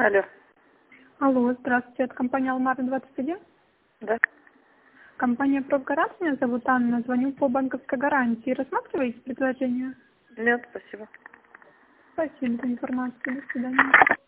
Алло. Алло, здравствуйте, это компания Алмара-21. Да? Компания «Профгарант», меня зовут Анна, звоню по банковской гарантии. Рассматриваете предложение? Нет, спасибо. Спасибо за информацию, до свидания.